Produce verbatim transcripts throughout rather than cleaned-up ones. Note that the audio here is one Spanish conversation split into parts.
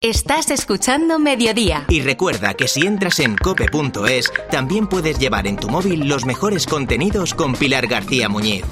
Estás escuchando Mediodía. Y recuerda que si entras en cope punto es, también puedes llevar en tu móvil los mejores contenidos con Pilar García Muñiz.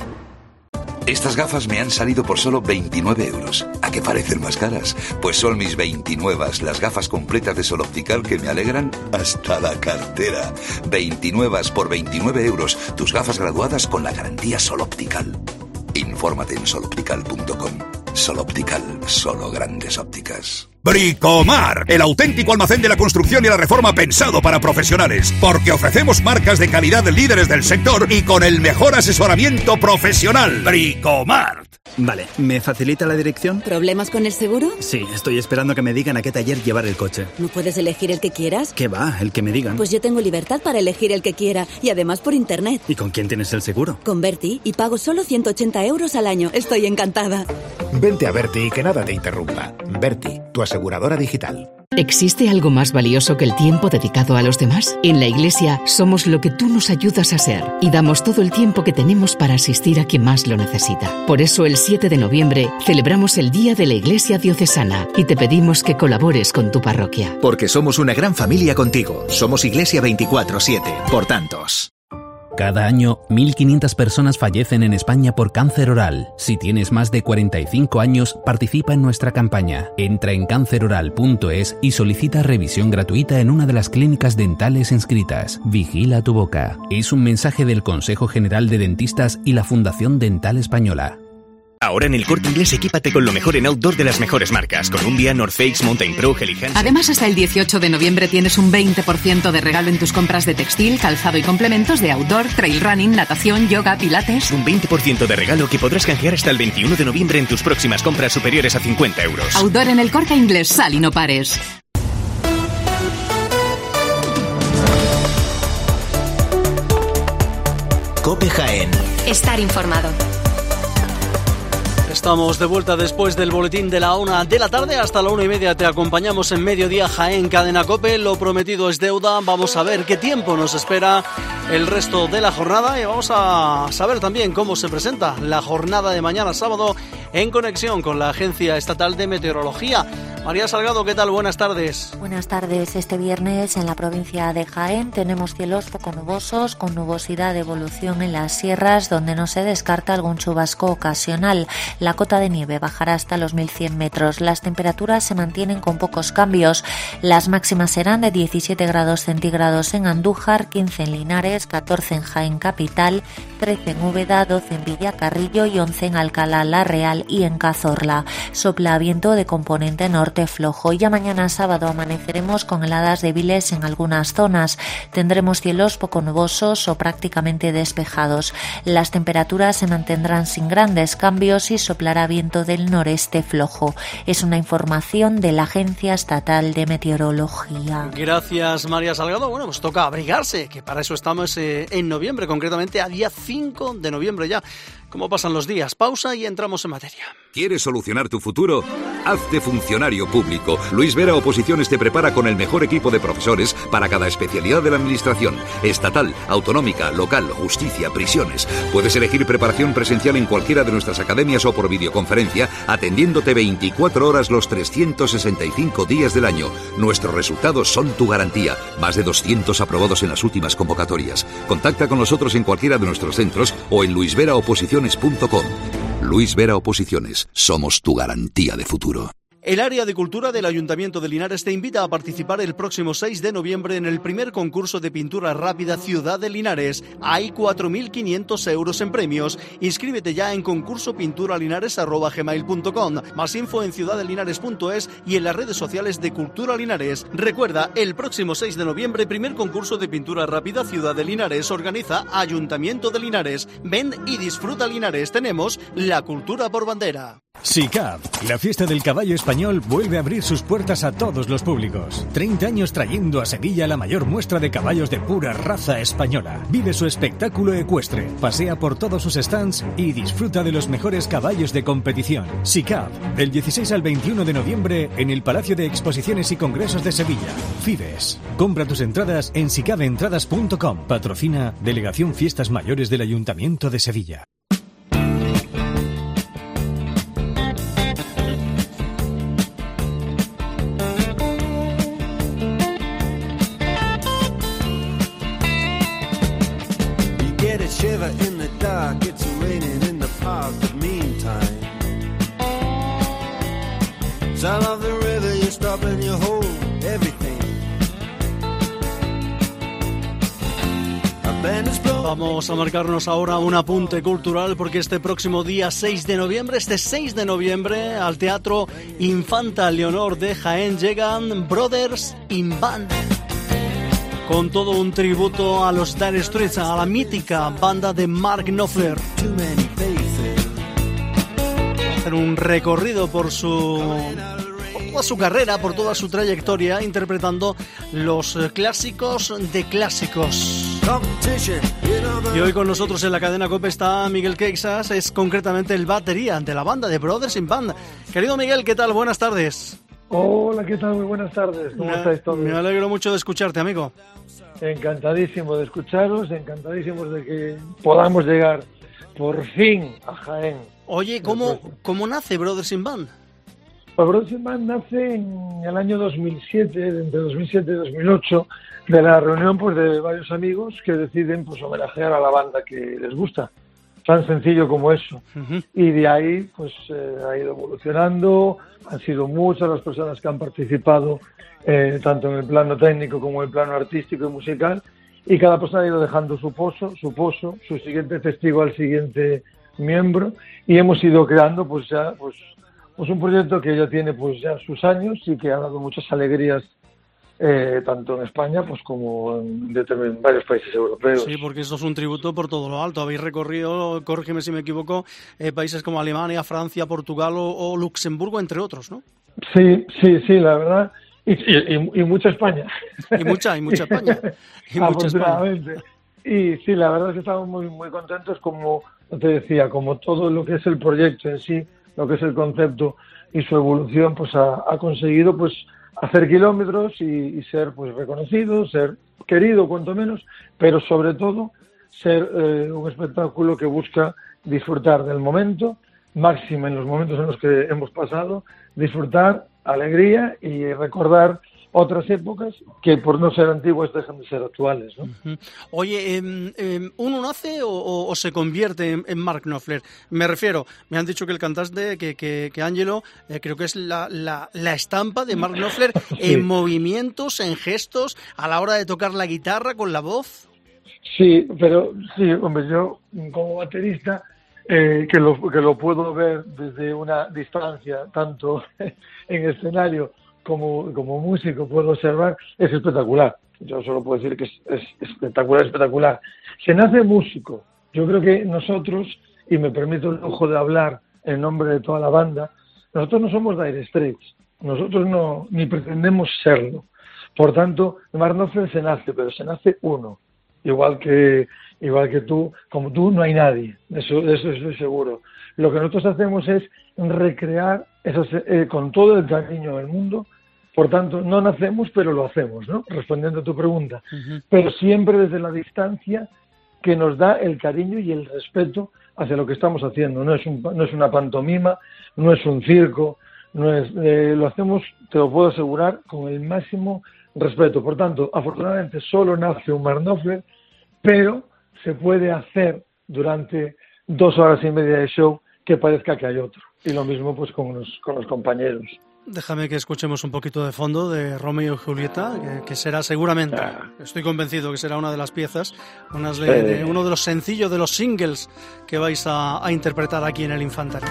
Estas gafas me han salido por solo veintinueve euros. ¿A qué parecen más caras? Pues son mis veintinuevas, las gafas completas de Sol Optical que me alegran hasta la cartera. veintinuevas por veintinueve euros. Tus gafas graduadas con la garantía Sol Optical. Infórmate en sol optical punto com. Sol Optical, solo grandes ópticas. Bricomar, el auténtico almacén de la construcción y la reforma pensado para profesionales, porque ofrecemos marcas de calidad líderes del sector y con el mejor asesoramiento profesional. Bricomar. Vale, ¿me facilita la dirección? ¿Problemas con el seguro? Sí, estoy esperando que me digan a qué taller llevar el coche. ¿No puedes elegir el que quieras? ¿Qué va? El que me digan. Pues yo tengo libertad para elegir el que quiera, y además por internet. ¿Y con quién tienes el seguro? Con Berti, y pago solo ciento ochenta euros al año. Estoy encantada. Vente a Berti y que nada te interrumpa. Berti, tu aseguradora digital. ¿Existe algo más valioso que el tiempo dedicado a los demás? En la Iglesia somos lo que tú nos ayudas a ser y damos todo el tiempo que tenemos para asistir a quien más lo necesita. Por eso el siete de noviembre celebramos el Día de la Iglesia Diocesana y te pedimos que colabores con tu parroquia. Porque somos una gran familia contigo. Somos Iglesia veinticuatro siete, por tantos. Cada año, mil quinientas personas fallecen en España por cáncer oral. Si tienes más de cuarenta y cinco años, participa en nuestra campaña. Entra en cáncer oral punto es y solicita revisión gratuita en una de las clínicas dentales inscritas. Vigila tu boca. Es un mensaje del Consejo General de Dentistas y la Fundación Dental Española. Ahora en El Corte Inglés equípate con lo mejor en outdoor de las mejores marcas. Columbia, North Face, Mountain Pro, Helly Hansen. Además, hasta el dieciocho de noviembre tienes un veinte por ciento de regalo en tus compras de textil, calzado y complementos de outdoor, trail running, natación, yoga, pilates. Un veinte por ciento de regalo que podrás canjear hasta el veintiuno de noviembre en tus próximas compras superiores a cincuenta euros. Outdoor en El Corte Inglés, sal y no pares. COPE Jaén. Estar informado. Estamos de vuelta después del boletín de la una de la tarde. Hasta la una y media te acompañamos en Mediodía Jaén, Cadena COPE. Lo prometido es deuda. Vamos a ver qué tiempo nos espera el resto de la jornada y vamos a saber también cómo se presenta la jornada de mañana sábado en conexión con la Agencia Estatal de Meteorología. María Salgado, ¿qué tal? Buenas tardes. Buenas tardes. Este viernes en la provincia de Jaén tenemos cielos poco nubosos, con nubosidad de evolución en las sierras, donde no se descarta algún chubasco ocasional. La cota de nieve bajará hasta los mil cien metros. Las temperaturas se mantienen con pocos cambios. Las máximas serán de diecisiete grados centígrados en Andújar, quince en Linares, catorce en Jaén Capital, trece en Úbeda, doce en Villacarrillo y once en Alcalá la Real y en Cazorla. Sopla viento de componente norte flojo. Ya mañana sábado amaneceremos con heladas débiles en algunas zonas. Tendremos cielos poco nubosos o prácticamente despejados. Las temperaturas se mantendrán sin grandes cambios y soplará viento del noreste flojo. Es una información de la Agencia Estatal de Meteorología. Gracias, María Salgado. Bueno, pues toca abrigarse, que para eso estamos eh, en noviembre, concretamente a día cinco de noviembre ya. ¿Cómo pasan los días? Pausa y entramos en materia. ¿Quieres solucionar tu futuro? Hazte funcionario público. Luis Vera Oposiciones te prepara con el mejor equipo de profesores para cada especialidad de la administración. Estatal, autonómica, local, justicia, prisiones. Puedes elegir preparación presencial en cualquiera de nuestras academias o por videoconferencia, atendiéndote veinticuatro horas los trescientos sesenta y cinco días del año. Nuestros resultados son tu garantía. Más de doscientos aprobados en las últimas convocatorias. Contacta con nosotros en cualquiera de nuestros centros o en luis vera oposiciones punto com. Luis Vera Oposiciones, somos tu garantía de futuro. El área de cultura del Ayuntamiento de Linares te invita a participar el próximo seis de noviembre en el primer concurso de pintura rápida Ciudad de Linares. Hay cuatro mil quinientos euros en premios. Inscríbete ya en concurso pintura linares arroba gmail punto com. Más info en ciudad de linares punto es y en las redes sociales de Cultura Linares. Recuerda, el próximo seis de noviembre, primer concurso de pintura rápida Ciudad de Linares. Organiza Ayuntamiento de Linares. Ven y disfruta Linares. Tenemos la cultura por bandera. SICAV, la fiesta del caballo español, vuelve a abrir sus puertas a todos los públicos. treinta años trayendo a Sevilla la mayor muestra de caballos de pura raza española. Vive su espectáculo ecuestre, pasea por todos sus stands y disfruta de los mejores caballos de competición. SICAV, del dieciséis al veintiuno de noviembre en el Palacio de Exposiciones y Congresos de Sevilla. Fides. Compra tus entradas en sicav entradas punto com. Patrocina Delegación Fiestas Mayores del Ayuntamiento de Sevilla. up and you hold everything. Vamos a marcarnos ahora un apunte cultural porque este próximo día seis de noviembre, este seis de noviembre, al Teatro Infanta Leonor de Jaén llegan Brothers in Band, con todo un tributo a los Dire Straits, a la mítica banda de Mark Knopfler. Hacer un recorrido por su, por toda su carrera, por toda su trayectoria, interpretando los clásicos de clásicos. Y hoy con nosotros en la cadena COPE está Miguel Queixas, es concretamente el batería de la banda de Brothers in Band. Querido Miguel, ¿qué tal? Buenas tardes. Hola, ¿qué tal? Muy buenas tardes. ¿Cómo me, estáis todos? Me alegro mucho de escucharte, amigo. Encantadísimo de escucharos, encantadísimos de que podamos llegar por fin a Jaén. Oye, ¿cómo, ¿cómo nace Brothers in Band? Pues Brothers in Band nace en el año dos mil siete, entre dos mil siete y dos mil ocho, de la reunión pues de varios amigos que deciden pues homenajear a la banda que les gusta. Tan sencillo como eso. Uh-huh. Y de ahí pues eh, ha ido evolucionando, han sido muchas las personas que han participado eh, tanto en el plano técnico como en el plano artístico y musical, y cada persona ha ido dejando su pozo, su pozo, su siguiente testigo al siguiente miembro, y hemos ido creando pues ya pues, pues un proyecto que ya tiene pues ya sus años y que ha dado muchas alegrías Eh, tanto en España pues como en, en varios países europeos. Sí, porque esto es un tributo por todo lo alto. Habéis recorrido, corrígeme si me equivoco, eh, países como Alemania, Francia, Portugal o, o Luxemburgo, entre otros, ¿no? Sí, sí, sí, la verdad. Y, y, y mucha España. Y mucha, y mucha España. Y mucha Afortunadamente. España. Y sí, la verdad es que estamos muy, muy contentos, como te decía, como todo lo que es el proyecto en sí, lo que es el concepto y su evolución, pues ha, ha conseguido pues hacer kilómetros y, y ser pues reconocido, ser querido cuanto menos, pero sobre todo ser eh, un espectáculo que busca disfrutar del momento, máximo en los momentos en los que hemos pasado, disfrutar, alegría y recordar otras épocas que por no ser antiguas dejan de ser actuales, ¿no? Uh-huh. Oye, eh, eh, ¿uno nace o, o, o se convierte en, en Mark Knopfler? Me refiero, me han dicho que el cantante, que, que, que Angelo, eh, creo que es la, la, la estampa de Mark Knopfler sí. En movimientos, en gestos, a la hora de tocar la guitarra con la voz. Sí, pero sí, hombre, yo como baterista eh, que, lo, que lo puedo ver desde una distancia, tanto en escenario Como, como músico puedo observar, es espectacular. Yo solo puedo decir que es, es espectacular, espectacular. Se nace músico. Yo creo que nosotros, y me permito el lujo de hablar en nombre de toda la banda, nosotros no somos Dire Straits. Nosotros no, ni pretendemos serlo. Por tanto, Mark Knopfler se nace, pero se nace uno. Igual que, igual que tú, como tú no hay nadie. Eso, de eso estoy seguro. Lo que nosotros hacemos es recrear eso, eh, con todo el cariño del mundo. Por tanto, no nacemos, pero lo hacemos, ¿no? Respondiendo a tu pregunta. Uh-huh. Pero siempre desde la distancia que nos da el cariño y el respeto hacia lo que estamos haciendo. No es, un, no es una pantomima, no es un circo, no es, eh, lo hacemos, te lo puedo asegurar, con el máximo respeto. Por tanto, afortunadamente solo nace un Mark Knopfler, pero se puede hacer durante dos horas y media de show que parezca que hay otro. Y lo mismo pues con los, con los compañeros. Déjame que escuchemos un poquito de fondo de Romeo y Julieta, que, que será seguramente, ah. estoy convencido que será una de las piezas, unas de, eh. de, uno de los sencillos, de los singles que vais a, a interpretar aquí en el Infantario.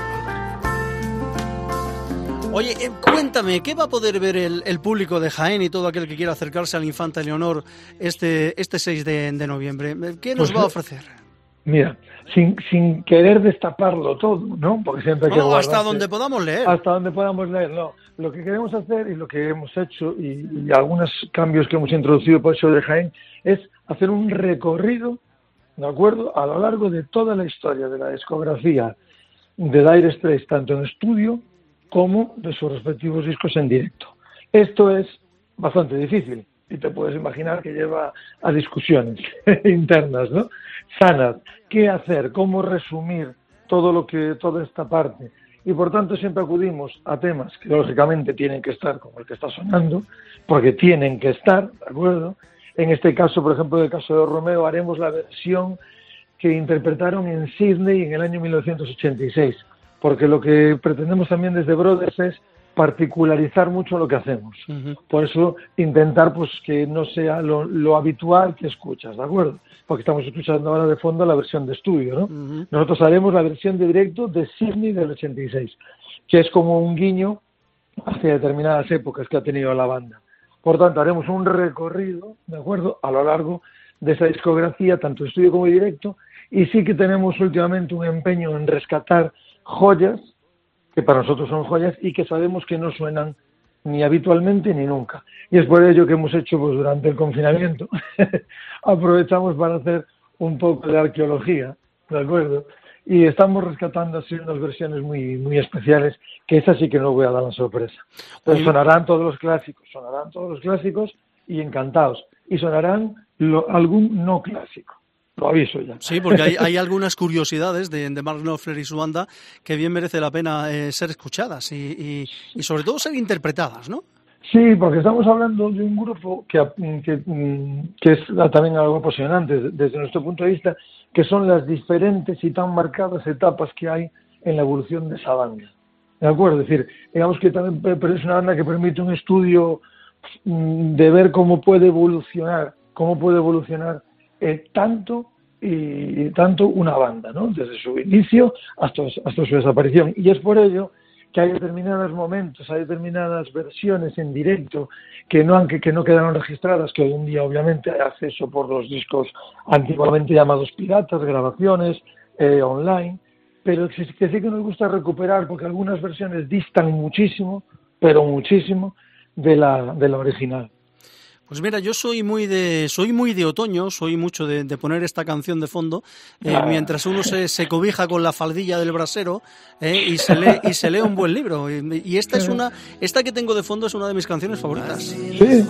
Oye, eh, cuéntame, ¿qué va a poder ver el, el público de Jaén y todo aquel que quiera acercarse al Infanta Leonor este, este seis de, de noviembre? ¿Qué nos pues, va a ofrecer? Mira, sin, sin querer destaparlo todo, ¿no? Porque siempre hay que no, guardarse, hasta donde podamos leer. Hasta donde podamos leer, no. Lo que queremos hacer y lo que hemos hecho y, y algunos cambios que hemos introducido por el show de Jaén es hacer un recorrido, ¿de acuerdo?, a lo largo de toda la historia de la discografía de Dire Straits, tanto en estudio como de sus respectivos discos en directo. Esto es bastante difícil y te puedes imaginar que lleva a discusiones internas, ¿no? Sanas. ¿Qué hacer? ¿Cómo resumir todo lo que, toda esta parte? Y por tanto siempre acudimos a temas que lógicamente tienen que estar como el que está sonando, porque tienen que estar, ¿de acuerdo? En este caso, por ejemplo, en el caso de Romeo, haremos la versión que interpretaron en Sydney en el año mil novecientos ochenta y seis, porque lo que pretendemos también desde Brothers es particularizar mucho lo que hacemos. Uh-huh. Por eso intentar pues que no sea lo, lo habitual que escuchas, ¿de acuerdo? Porque estamos escuchando ahora de fondo la versión de estudio, ¿no? Uh-huh. Nosotros haremos la versión de directo de Sydney del ochenta y seis, que es como un guiño hacia determinadas épocas que ha tenido la banda. Por tanto, haremos un recorrido, ¿de acuerdo?, a lo largo de esa discografía, tanto estudio como directo, y sí que tenemos últimamente un empeño en rescatar joyas, que para nosotros son joyas, y que sabemos que no suenan ni habitualmente ni nunca. Y es por ello que hemos hecho, pues durante el confinamiento, aprovechamos para hacer un poco de arqueología, ¿de acuerdo? Y estamos rescatando así unas versiones muy muy especiales, que esas sí que no voy a dar la sorpresa. Pero sonarán todos los clásicos, sonarán todos los clásicos y encantados. Y sonarán lo, algún no clásico. Lo aviso ya. Sí, porque hay, hay algunas curiosidades de, de Mark Knopfler y su banda que bien merece la pena eh, ser escuchadas y, y, y sobre todo ser interpretadas, ¿no? Sí, porque estamos hablando de un grupo que, que, que es también algo apasionante desde nuestro punto de vista, que son las diferentes y tan marcadas etapas que hay en la evolución de esa banda. ¿De acuerdo? Es decir, digamos que también es una banda que permite un estudio de ver cómo puede evolucionar, cómo puede evolucionar eh, tanto y tanto una banda, ¿no? Desde su inicio hasta, hasta su desaparición. Y es por ello que hay determinados momentos, hay determinadas versiones en directo que no han, que, que no quedaron registradas, que hoy en día obviamente hay acceso por los discos antiguamente llamados piratas, grabaciones eh, online, pero que, que sí que nos gusta recuperar porque algunas versiones distan muchísimo, pero muchísimo de la, de la original. Pues mira, yo soy muy de soy muy de otoño, soy mucho de, de poner esta canción de fondo eh, ah. mientras uno se, se cobija con la faldilla del brasero eh, y se lee y se lee un buen libro. Y, y esta es una esta que tengo de fondo es una de mis canciones favoritas. Sí.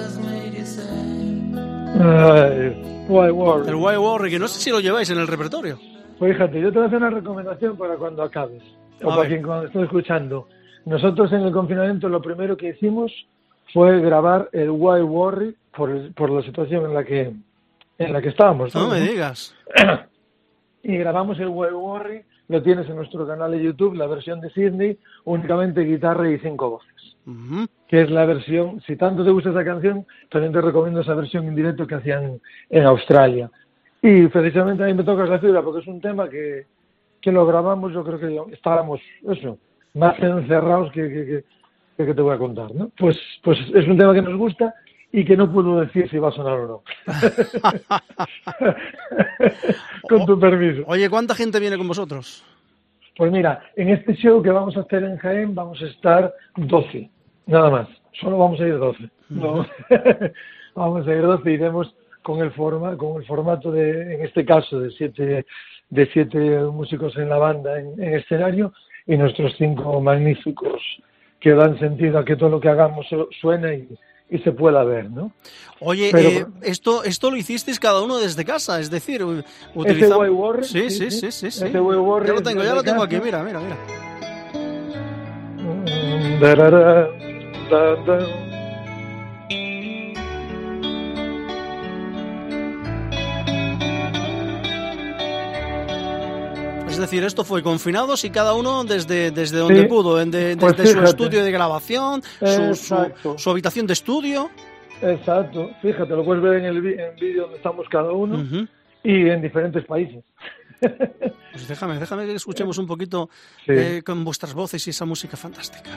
Ay, White Warrior. El White Warrior, que no sé si lo lleváis en el repertorio. Pues fíjate, yo te voy a hacer una recomendación para cuando acabes o para quien cuando esté escuchando. Nosotros en el confinamiento lo primero que hicimos fue grabar el White Warrior por, el, por la situación en la que en la que estábamos. No, ¿no? me digas. Y grabamos el White Warrior, lo tienes en nuestro canal de YouTube, la versión de Sydney, únicamente guitarra y cinco voces. Uh-huh. Que es la versión, si tanto te gusta esa canción, también te recomiendo esa versión en directo que hacían en Australia. Y precisamente a mí me tocas la fibra porque es un tema que, que lo grabamos, yo creo que estábamos, eso, más encerrados que... que, que que te voy a contar, ¿no? Pues, pues es un tema que nos gusta y que no puedo decir si va a sonar o no. Con tu permiso. Oye, ¿cuánta gente viene con vosotros? Pues mira, en este show que vamos a hacer en Jaén vamos a estar doce, nada más. Solo vamos a ir doce. ¿No? Vamos a ir doce y iremos con el forma, con el formato de, en este caso, de siete, de siete músicos en la banda en, en escenario y nuestros cinco magníficos que dan sentido a que todo lo que hagamos suene y, y se pueda ver, ¿no? Oye, Pero, eh, esto esto lo hicisteis cada uno desde casa, es decir, utilizamos... Ese Warrior, sí, sí, sí, sí, sí. Ese Warrior ya lo tengo, ya lo tengo casa. aquí, mira, mira, mira. Da, da, da, da, da. Es decir, esto fue confinados y cada uno desde, desde donde sí, pudo, de, desde pues su estudio de grabación, su, su, su habitación de estudio. Exacto, fíjate, lo puedes ver en el en vídeo donde estamos cada uno uh-huh. y en diferentes países. Pues déjame, déjame que escuchemos un poquito sí. eh, con vuestras voces y esa música fantástica.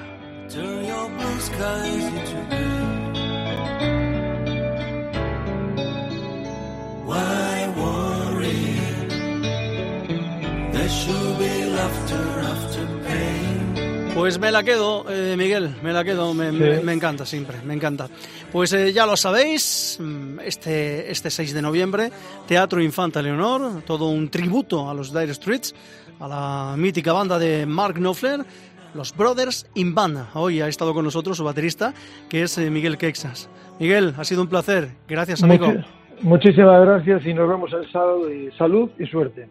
Pues me la quedo, eh, Miguel, me la quedo, me, sí. me, me encanta siempre, me encanta. Pues eh, ya lo sabéis, este, este seis de noviembre, Teatro Infanta Leonor, todo un tributo a los Dire Straits, a la mítica banda de Mark Knopfler, los Brothers in Band. Hoy ha estado con nosotros su baterista, que es eh, Miguel Queixas. Miguel, ha sido un placer, gracias amigo. Much- muchísimas gracias y nos vemos el sábado y salud y suerte.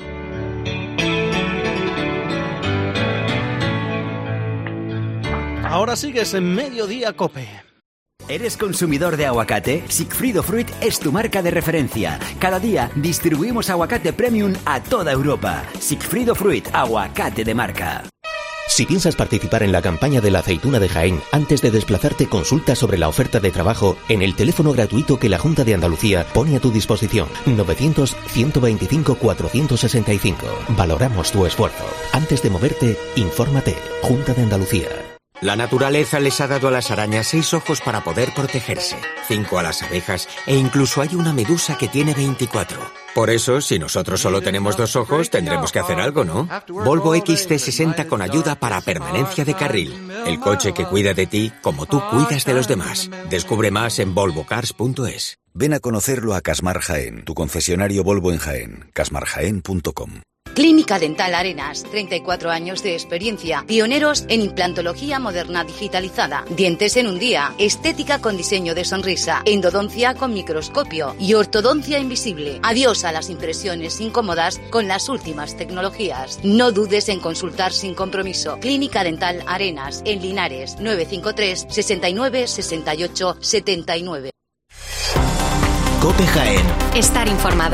Ahora sigues en Mediodía Cope. ¿Eres consumidor de aguacate? Sigfrido Fruit es tu marca de referencia. Cada día distribuimos aguacate premium a toda Europa. Sigfrido Fruit, aguacate de marca. Si piensas participar en la campaña de la aceituna de Jaén, antes de desplazarte, consulta sobre la oferta de trabajo en el teléfono gratuito que la Junta de Andalucía pone a tu disposición. novecientos, ciento veinticinco, cuatrocientos sesenta y cinco. Valoramos tu esfuerzo. Antes de moverte, infórmate. Junta de Andalucía. La naturaleza les ha dado a las arañas seis ojos para poder protegerse, cinco a las abejas e incluso hay una medusa que tiene veinticuatro. Por eso, si nosotros solo tenemos dos ojos, tendremos que hacer algo, ¿no? Volvo X C sesenta con ayuda para permanencia de carril. El coche que cuida de ti como tú cuidas de los demás. Descubre más en volvo cars punto es. Ven a conocerlo a Casmar Jaén, tu concesionario Volvo en Jaén, casmar jaén punto com. Clínica Dental Arenas, treinta y cuatro años de experiencia, pioneros en implantología moderna digitalizada, dientes en un día, estética con diseño de sonrisa, endodoncia con microscopio y ortodoncia invisible. Adiós a las impresiones incómodas con las últimas tecnologías. No dudes en consultar sin compromiso. Clínica Dental Arenas, en Linares, nueve cinco tres, sesenta y nueve, sesenta y ocho, setenta y nueve. COPE Jaén. Estar informado.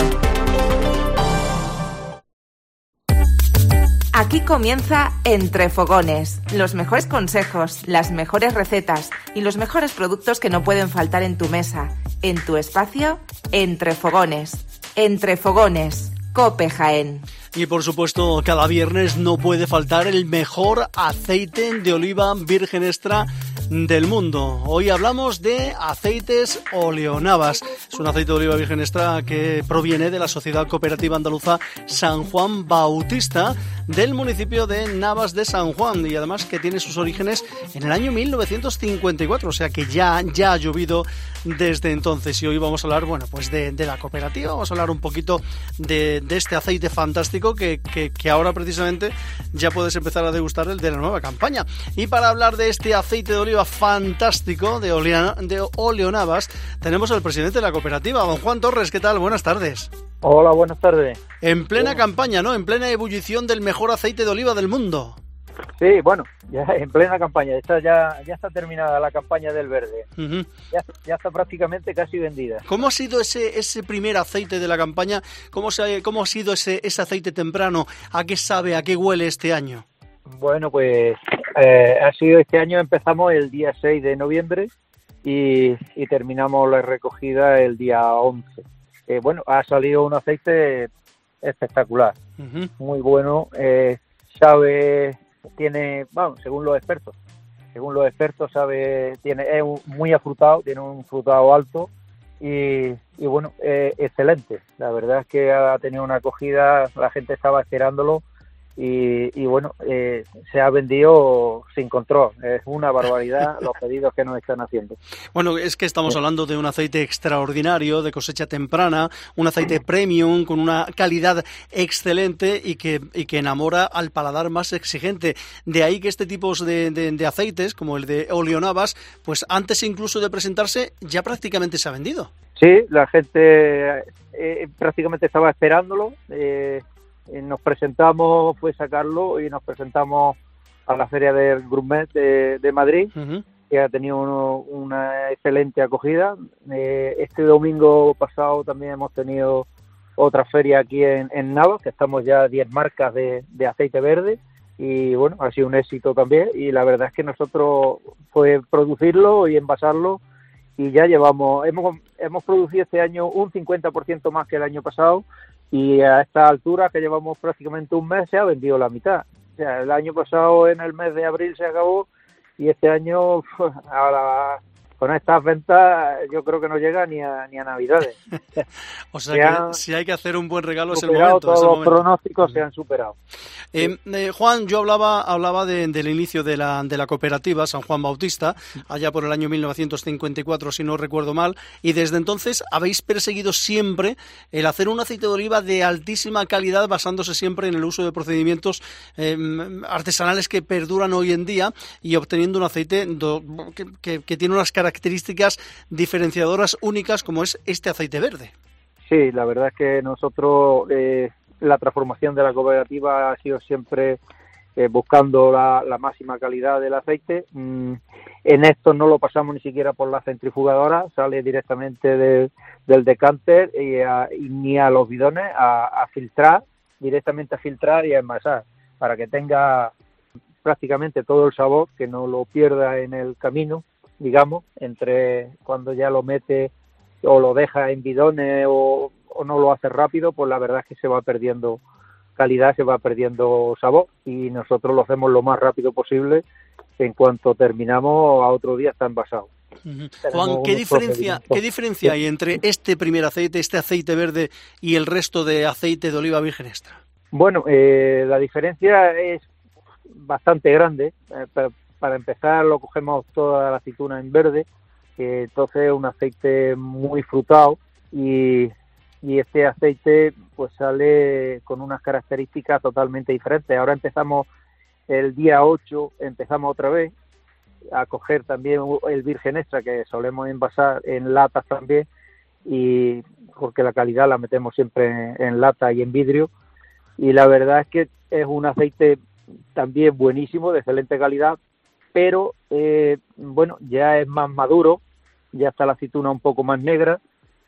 Aquí comienza Entre Fogones, los mejores consejos, las mejores recetas y los mejores productos que no pueden faltar en tu mesa, en tu espacio, Entre Fogones. Entre Fogones, COPE Jaén. Y por supuesto, cada viernes no puede faltar el mejor aceite de oliva virgen extra del mundo. Hoy hablamos de aceites Oleonavas. Es un aceite de oliva virgen extra que proviene de la Sociedad Cooperativa Andaluza San Juan Bautista, del municipio de Navas de San Juan, y además que tiene sus orígenes en el año mil novecientos cincuenta y cuatro, o sea que ya, ya ha llovido desde entonces. Y hoy vamos a hablar, bueno, pues de, de la cooperativa, vamos a hablar un poquito de, de este aceite fantástico que, que, que ahora precisamente ya puedes empezar a degustar el de la nueva campaña. Y para hablar de este aceite de oliva fantástico de, Olea, de Oleonavas, tenemos al presidente de la cooperativa, don Juan Torres. ¿Qué tal? Buenas tardes. Hola, buenas tardes. En plena bueno. campaña, ¿no? En plena ebullición del mejor aceite de oliva del mundo. Sí, bueno, ya en plena campaña. Esta ya, ya está terminada la campaña del verde. Uh-huh. Ya, ya está prácticamente casi vendida. ¿Cómo ha sido ese ese primer aceite de la campaña? ¿Cómo, se, cómo ha sido ese, ese aceite temprano? ¿A qué sabe, a qué huele este año? Bueno, pues eh, ha sido este año, empezamos el día seis de noviembre y, y terminamos la recogida el día once. Eh, bueno, ha salido un aceite espectacular, uh-huh. muy bueno, eh, sabe, tiene, vamos, según los expertos, según los expertos sabe, tiene, es un, muy afrutado, tiene un frutado alto y, y bueno, eh, excelente. La verdad es que ha tenido una acogida, la gente estaba esperándolo. Y, y bueno, eh, se ha vendido sin control. Es una barbaridad los pedidos que nos están haciendo. Bueno, es que estamos hablando de un aceite extraordinario, de cosecha temprana, un aceite premium con una calidad excelente y que, y que enamora al paladar más exigente. De ahí que este tipo de, de, de aceites, como el de Oleonavas, pues antes incluso de presentarse, ya prácticamente se ha vendido. Sí, la gente eh, prácticamente estaba esperándolo. Eh, Nos presentamos, fue sacarlo y nos presentamos a la Feria del Gourmet de, de Madrid, uh-huh. que ha tenido uno, una excelente acogida. Eh, este domingo pasado también hemos tenido otra feria aquí en, en Navas, que estamos ya diez marcas de, de aceite verde y bueno, ha sido un éxito también y la verdad es que nosotros fue producirlo y envasarlo y ya llevamos, hemos, hemos producido este año un cincuenta por ciento más que el año pasado. Y a esta altura, que llevamos prácticamente un mes, se ha vendido la mitad. O sea, el año pasado, en el mes de abril, se acabó y este año, pues, ahora con estas ventas, yo creo que no llega ni a ni a Navidades. O sea, que han, si hay que hacer un buen regalo es el momento. Todos es el los momento. pronósticos se han superado. Eh, eh, Juan, yo hablaba hablaba de, del inicio de la de la cooperativa San Juan Bautista, allá por el año mil novecientos cincuenta y cuatro, si no recuerdo mal, y desde entonces habéis perseguido siempre el hacer un aceite de oliva de altísima calidad, basándose siempre en el uso de procedimientos eh, artesanales que perduran hoy en día y obteniendo un aceite do, que, que, que tiene unas características características diferenciadoras únicas como es este aceite verde. Sí, la verdad es que nosotros eh, la transformación de la cooperativa ha sido siempre eh, buscando la, la máxima calidad del aceite. Mm, en esto no lo pasamos ni siquiera por la centrifugadora, sale directamente de, del decanter y, a, y ni a los bidones a, a filtrar, directamente a filtrar y a envasar para que tenga prácticamente todo el sabor, que no lo pierda en el camino, digamos, entre cuando ya lo mete o lo deja en bidones o, o no lo hace rápido, pues la verdad es que se va perdiendo calidad, se va perdiendo sabor, y nosotros lo hacemos lo más rápido posible. En cuanto terminamos, a otro día está envasado. Uh-huh. Juan, ¿qué diferencia, ¿qué diferencia hay entre este primer aceite, este aceite verde, y el resto de aceite de oliva virgen extra? Bueno, eh, la diferencia es bastante grande. Eh, para, para empezar, lo cogemos toda la aceituna en verde, que entonces es un aceite muy frutado, y, y este aceite pues sale con unas características totalmente diferentes. Ahora empezamos el día ocho, empezamos otra vez a coger también el virgen extra, que solemos envasar en latas también, y porque la calidad la metemos siempre en, en lata y en vidrio, y la verdad es que es un aceite también buenísimo, de excelente calidad, pero eh, bueno, ya es más maduro, ya está la aceituna un poco más negra,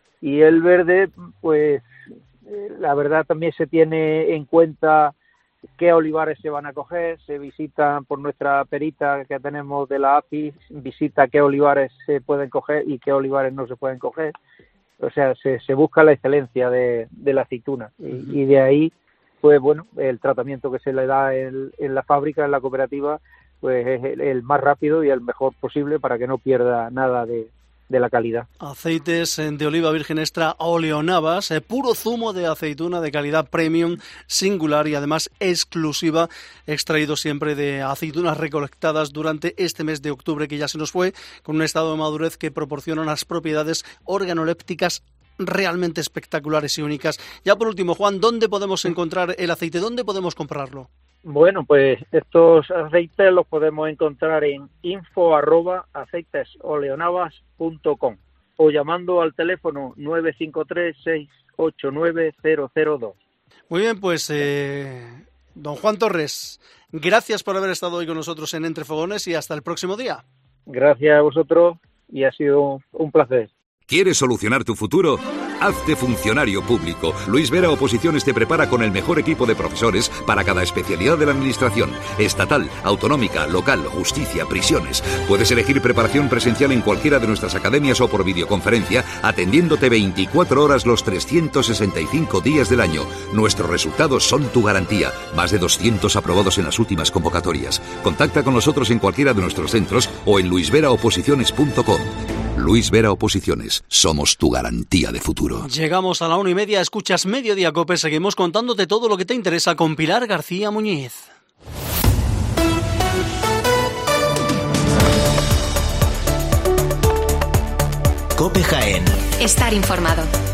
y el verde, pues eh, la verdad también se tiene en cuenta qué olivares se van a coger, se visitan por nuestra perita que tenemos de la A P I, visita qué olivares se pueden coger y qué olivares no se pueden coger. O sea, se, se busca la excelencia de, de la aceituna, y, uh-huh. y de ahí, pues bueno, el tratamiento que se le da en, en la fábrica, en la cooperativa, pues es el, el más rápido y el mejor posible para que no pierda nada de, de la calidad. Aceites de oliva virgen extra Oleonavas, eh, puro zumo de aceituna de calidad premium, singular y además exclusiva, extraído siempre de aceitunas recolectadas durante este mes de octubre que ya se nos fue, con un estado de madurez que proporciona unas propiedades organolépticas realmente espectaculares y únicas. Ya por último, Juan, ¿dónde podemos encontrar el aceite? ¿Dónde podemos comprarlo? Bueno, pues estos aceites los podemos encontrar en info arroba aceitesoleonavas punto com o llamando al teléfono nueve cinco tres, seis ocho nueve, cero cero dos. Muy bien, pues eh, don Juan Torres, gracias por haber estado hoy con nosotros en Entre Fogones y hasta el próximo día. Gracias a vosotros y ha sido un placer. ¿Quieres solucionar tu futuro? Hazte funcionario público. Luis Vera Oposiciones te prepara con el mejor equipo de profesores para cada especialidad de la administración. Estatal, autonómica, local, justicia, prisiones. Puedes elegir preparación presencial en cualquiera de nuestras academias o por videoconferencia, atendiéndote veinticuatro horas los trescientos sesenta y cinco días del año. Nuestros resultados son tu garantía. Más de doscientos aprobados en las últimas convocatorias. Contacta con nosotros en cualquiera de nuestros centros o en luis vera oposiciones punto com. Luis Vera Oposiciones, somos tu garantía de futuro. Llegamos a la una y media, escuchas Mediodía Cope, seguimos contándote todo lo que te interesa con Pilar García Muñiz. Cope Jaén. Estar informado.